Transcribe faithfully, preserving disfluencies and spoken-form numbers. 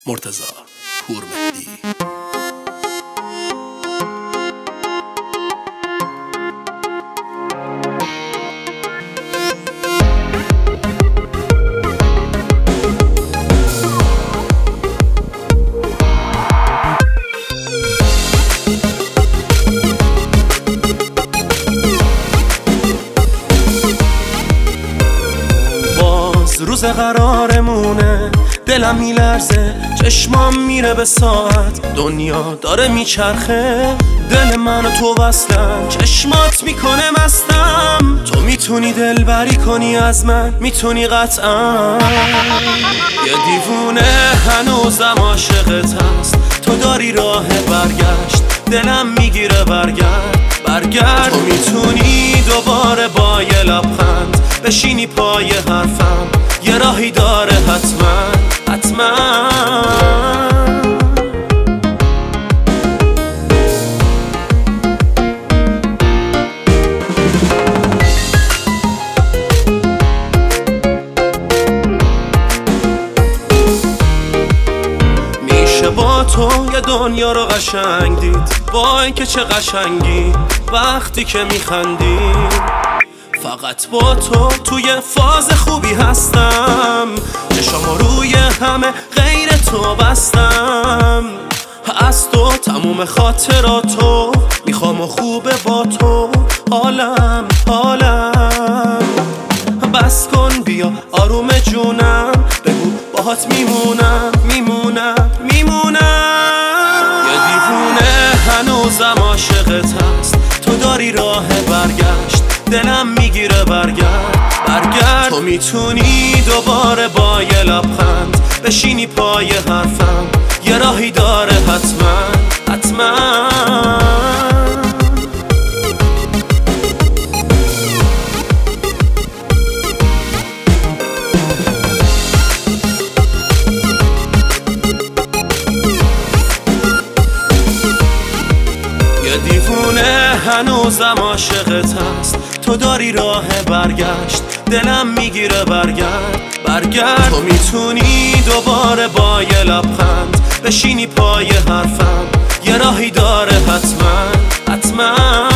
مرتضی پورمهدی. روز قرارمونه، دلم میلرزه، چشمام میره به ساعت، دنیا داره میچرخه، دل من و تو وصلن، چشمات میکنه مستم. تو میتونی دلبری کنی از من، میتونی قطعا. یه دیوونه هنوزم عاشقت هست، تو داری راه برگشت، دلم میگیره برگرد برگرد. تو میتونی دوباره با یه لبخند بشینی پای حرفم، یه راهی داره حتما حتما. میشه با تو یه دنیا رو قشنگ دید، وای که چه قشنگی وقتی که میخندی. فقط با تو توی فاز خوبی هستم، چشامو روی همه غیر تو بستم. از تو تموم خاطراتو میخوام و خوبه با تو، حالم حالم. بس کن بیا آروم جونم، بگو باهات میمونم میمونم میمونم. یه دیوونه هنوزم عاشقت هست، تو داری راه برگشت، دلم میگیره برگرد برگرد. تو میتونی دوباره با یه لبخند بشینی پای حرفم، یه راهی داره حتما حتما. یه دیوونه هنوزم عاشقت هست، تو داری راه برگشت، دلم میگیره برگرد برگرد. تو میتونی دوباره با یه لبخند بشینی پای حرفم، یه راهی داره حتما حتما.